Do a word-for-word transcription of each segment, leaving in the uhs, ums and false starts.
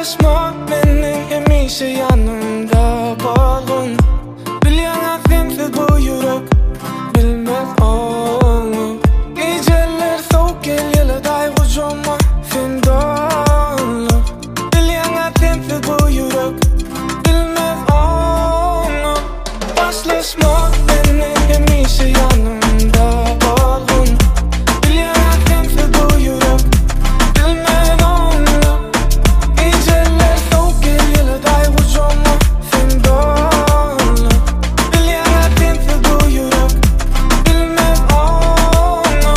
Taşlaşma mening hamisha yanımda bolgun. Bilýän sensiz bu yürek bilmez onu. Geceler soğuk gel daýgujama sen dolu. Bilýän sensiz bu yürek bilmez onu. Taşlaşma mening hamisha yanımda bolgun. Bilýän sensiz bu yürek bilmez onu. Geceler soğuk gel daýgujama sen dolu. Bilýän sensiz bu yürek bilmez onu.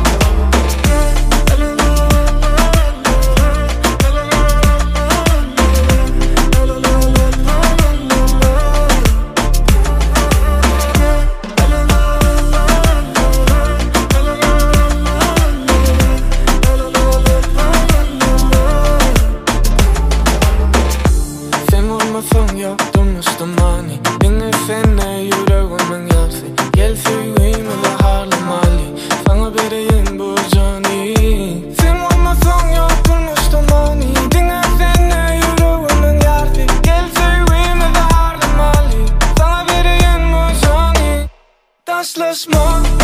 Sen olmasan yaptırmıştım hani. Dinle sene yüreğimin yarısı. Gel sevgime de harlamalı. Sana vereyim bu canı. Sen olmasan yaptırmıştım hani. Dinle sene yüreğimin yarısı. Gel sevgime de harlamalı. Sana vereyim bu canı. Taşlaşma